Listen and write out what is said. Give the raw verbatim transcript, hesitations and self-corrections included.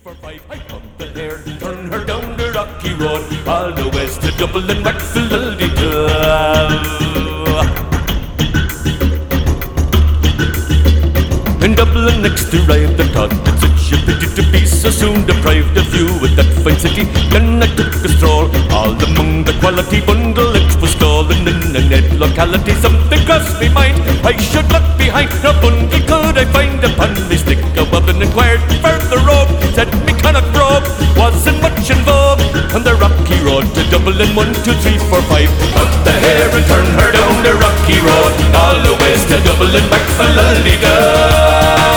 four, five. I cut the hair, turn her down the rocky road, all the west to Dublin, back to in Dublin next arrived the thought that such a pity to be so soon deprived of you with that fine city. Then I took a stroll all among the quality bundle it was stalling in a net locality. Something crossed me mind, I should look behind. No bundle could I find upon me stick a woman inquired further road. Said me Connacht robe wasn't much in vogue on the rocky road to Dublin. One, two, three, four, five. Cut the hair and turn her down the rocky road, all the ways to Dublin, back for Lulliga.